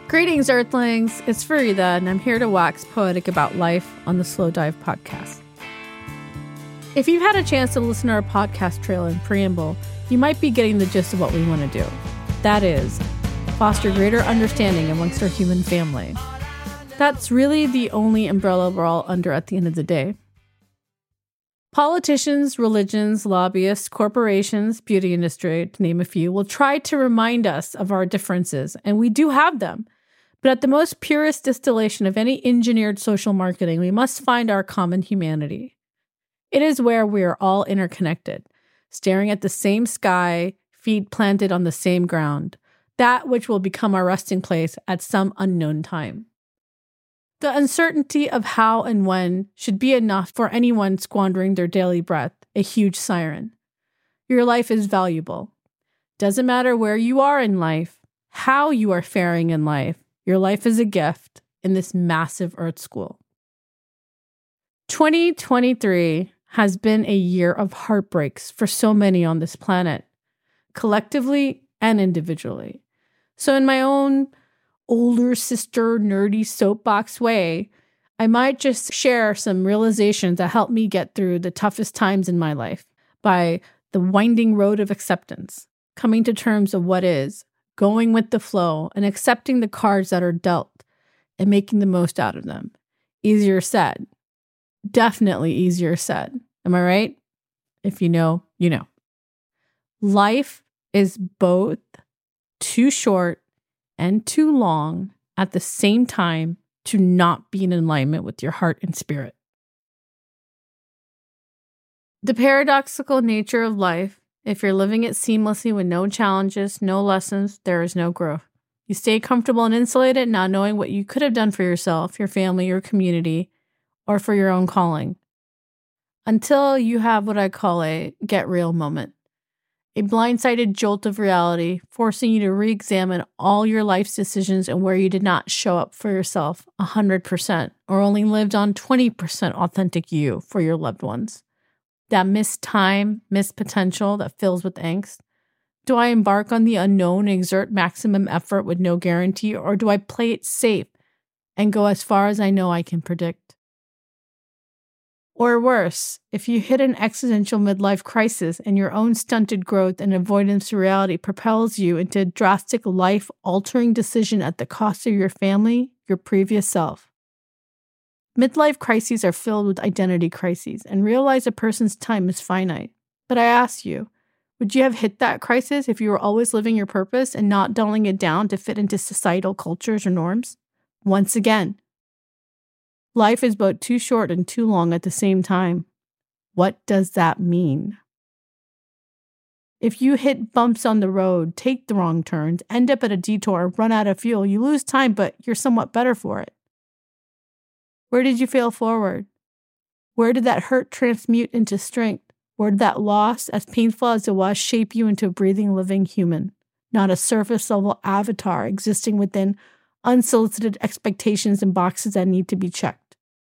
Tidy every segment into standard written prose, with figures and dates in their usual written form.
Greetings, Earthlings. It's Farida, and I'm here to wax poetic about life on the Slow Dive podcast. If you've had a chance to listen to our podcast trailer and preamble, you might be getting the gist of what we want to do. That is, foster greater understanding amongst our human family. That's really the only umbrella we're all under at the end of the day. Politicians, religions, lobbyists, corporations, beauty industry, to name a few, will try to remind us of our differences, and we do have them. But at the most purest distillation of any engineered social marketing, we must find our common humanity. It is where we are all interconnected, staring at the same sky, feet planted on the same ground, that which will become our resting place at some unknown time. The uncertainty of how and when should be enough for anyone squandering their daily breath, a huge siren. Your life is valuable. Doesn't matter where you are in life, how you are faring in life, your life is a gift in this massive Earth school. 2023 has been a year of heartbreaks for so many on this planet, collectively and individually. So in my own older sister nerdy soapbox way, I might just share some realizations that helped me get through the toughest times in my life by the winding road of acceptance, coming to terms of what is, going with the flow, and accepting the cards that are dealt and making the most out of them. Easier said. Definitely easier said. Am I right? If you know, you know. Life is both too short and too long at the same time to not be in alignment with your heart and spirit. The paradoxical nature of life, if you're living it seamlessly with no challenges, no lessons, there is no growth. You stay comfortable and insulated, not knowing what you could have done for yourself, your family, your community, or for your own calling. Until you have what I call a get real moment. A blindsided jolt of reality, forcing you to re-examine all your life's decisions and where you did not show up for yourself 100% or only lived on 20% authentic you for your loved ones. That missed time, missed potential that fills with angst. Do I embark on the unknown and exert maximum effort with no guarantee, or do I play it safe and go as far as I know I can predict? Or worse, if you hit an existential midlife crisis and your own stunted growth and avoidance to reality propels you into a drastic life-altering decision at the cost of your family, your previous self. Midlife crises are filled with identity crises and realize a person's time is finite. But I ask you, would you have hit that crisis if you were always living your purpose and not dulling it down to fit into societal cultures or norms? Once again, life is both too short and too long at the same time. What does that mean? If you hit bumps on the road, take the wrong turns, end up at a detour, run out of fuel, you lose time, but you're somewhat better for it. Where did you fail forward? Where did that hurt transmute into strength? Where did that loss, as painful as it was, shape you into a breathing, living human, not a surface-level avatar existing within unsolicited expectations and boxes that need to be checked?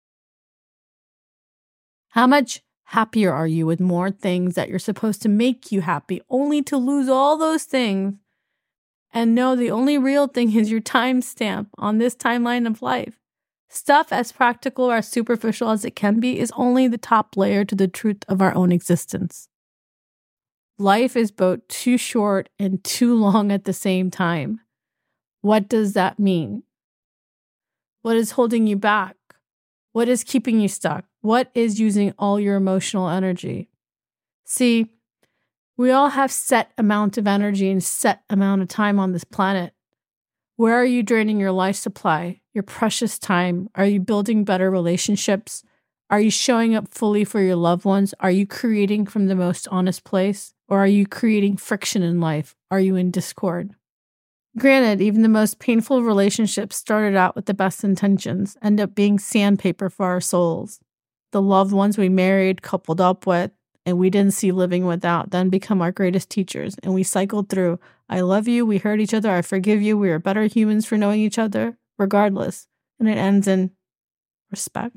How much happier are you with more things that you're supposed to make you happy, only to lose all those things and know the only real thing is your timestamp on this timeline of life? Stuff as practical or as superficial as it can be is only the top layer to the truth of our own existence. Life is both too short and too long at the same time. What does that mean? What is holding you back? What is keeping you stuck? What is using all your emotional energy? See, we all have set amount of energy and set amount of time on this planet. Where are you draining your life supply, your precious time? Are you building better relationships? Are you showing up fully for your loved ones? Are you creating from the most honest place? Or are you creating friction in life? Are you in discord? Granted, even the most painful relationships started out with the best intentions, end up being sandpaper for our souls. The loved ones we married, coupled up with, and we didn't see living without, then become our greatest teachers. And we cycled through, I love you, we hurt each other, I forgive you, we are better humans for knowing each other, regardless. And it ends in respect.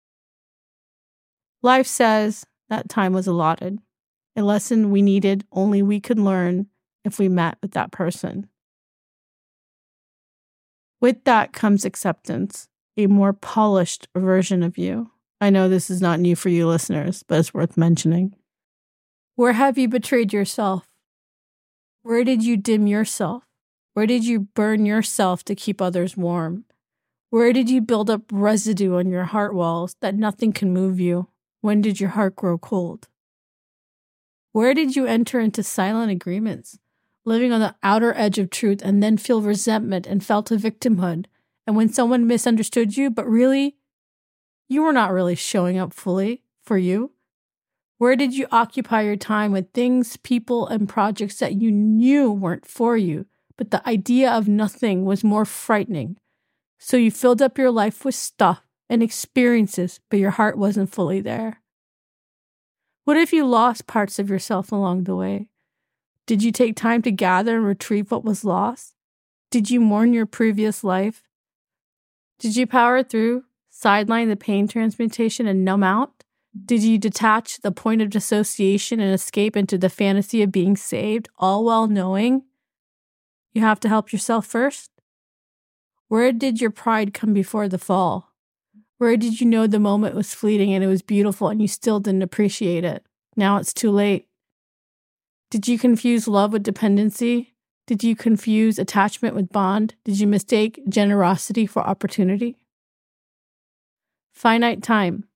Life says that time was allotted. A lesson we needed only we could learn if we met with that person. With that comes acceptance, a more polished version of you. I know this is not new for you listeners, but it's worth mentioning. Where have you betrayed yourself? Where did you dim yourself? Where did you burn yourself to keep others warm? Where did you build up residue on your heart walls that nothing can move you? When did your heart grow cold? Where did you enter into silent agreements, living on the outer edge of truth and then feel resentment and felt a victimhood? And when someone misunderstood you, but really, you were not really showing up fully for you? Where did you occupy your time with things, people, and projects that you knew weren't for you, but the idea of nothing was more frightening? So you filled up your life with stuff and experiences, but your heart wasn't fully there. What if you lost parts of yourself along the way? Did you take time to gather and retrieve what was lost? Did you mourn your previous life? Did you power through, sideline the pain transmutation and numb out? Did you detach the point of dissociation and escape into the fantasy of being saved, all while knowing you have to help yourself first? Where did your pride come before the fall? Where did you know the moment was fleeting and it was beautiful and you still didn't appreciate it? Now it's too late. Did you confuse love with dependency? Did you confuse attachment with bond? Did you mistake generosity for opportunity? Finite time.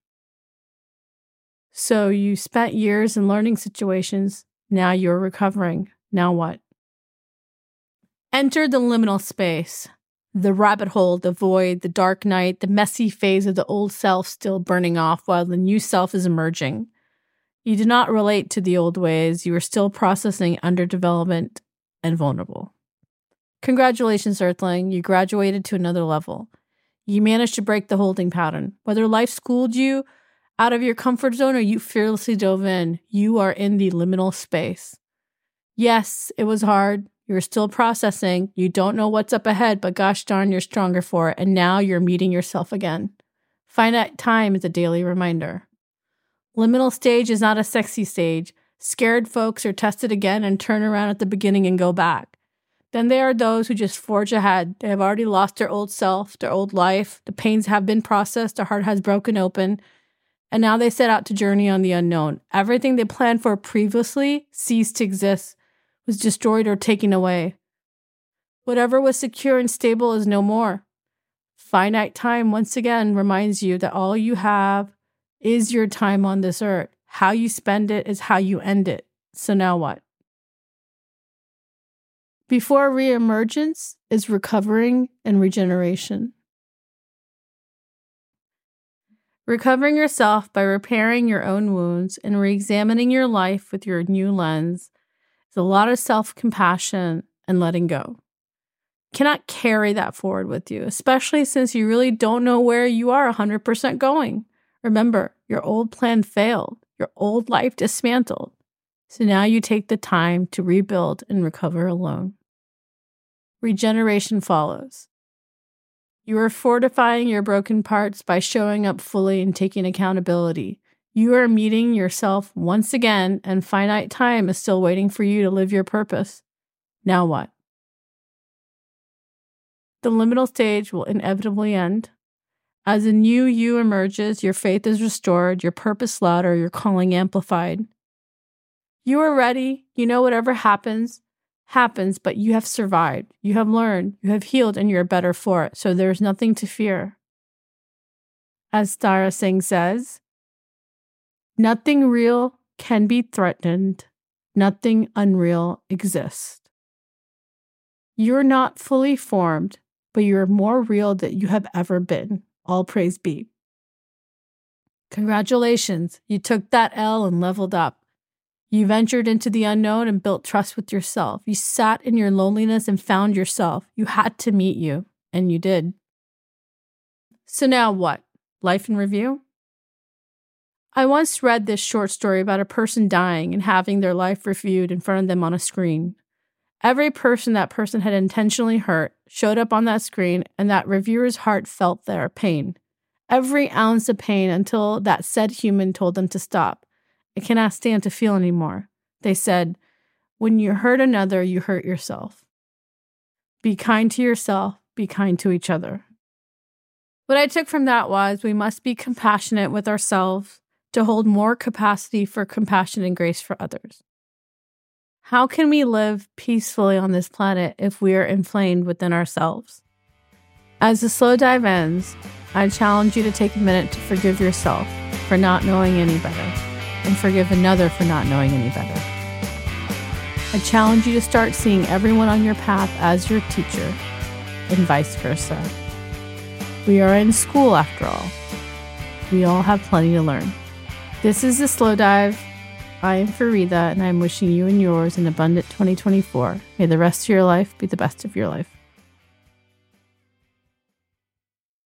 So you spent years in learning situations. Now you're recovering. Now what? Enter the liminal space. The rabbit hole, the void, the dark night, the messy phase of the old self still burning off while the new self is emerging. You do not relate to the old ways. You are still processing underdevelopment and vulnerable. Congratulations, Earthling. You graduated to another level. You managed to break the holding pattern. Whether life schooled you out of your comfort zone or you fearlessly dove in, you are in the liminal space. Yes, it was hard. You're still processing. You don't know what's up ahead, but gosh darn, you're stronger for it. And now you're meeting yourself again. Finite time is a daily reminder. Liminal stage is not a sexy stage. Scared folks are tested again and turn around at the beginning and go back. Then there are those who just forge ahead. They have already lost their old self, their old life. The pains have been processed. Their heart has broken open. And now they set out to journey on the unknown. Everything they planned for previously ceased to exist, was destroyed or taken away. Whatever was secure and stable is no more. Finite time once again reminds you that all you have is your time on this earth. How you spend it is how you end it. So now what? Before reemergence is recovering and regeneration. Recovering yourself by repairing your own wounds and re-examining your life with your new lens is a lot of self-compassion and letting go. You cannot carry that forward with you, especially since you really don't know where you are 100% going. Remember, your old plan failed. Your old life dismantled. So now you take the time to rebuild and recover alone. Regeneration follows. You are fortifying your broken parts by showing up fully and taking accountability. You are meeting yourself once again, and finite time is still waiting for you to live your purpose. Now what? The liminal stage will inevitably end. As a new you emerges, your faith is restored, your purpose louder, your calling amplified. You are ready. You know whatever happens, but you have survived. You have learned, you have healed, and you're better for it. So there's nothing to fear. As Tara Singh says, nothing real can be threatened. Nothing unreal exists. You're not fully formed, but you're more real than you have ever been. All praise be. Congratulations. You took that L and leveled up. You ventured into the unknown and built trust with yourself. You sat in your loneliness and found yourself. You had to meet you, and you did. So now what? Life in review? I once read this short story about a person dying and having their life reviewed in front of them on a screen. Every person that person had intentionally hurt showed up on that screen, and that reviewer's heart felt their pain. Every ounce of pain until that said human told them to stop. I cannot stand to feel anymore. They said, when you hurt another, you hurt yourself. Be kind to yourself. be kind to each other. What I took from that was we must be compassionate with ourselves to hold more capacity for compassion and grace for others. How can we live peacefully on this planet if we are inflamed within ourselves? As the slow dive ends, I challenge you to take a minute to forgive yourself for not knowing any better and forgive another for not knowing any better. I challenge you to start seeing everyone on your path as your teacher and vice versa. We are in school after all. We all have plenty to learn. This is The Slow Dive. I am Farida, and I'm wishing you and yours an abundant 2024. May the rest of your life be the best of your life.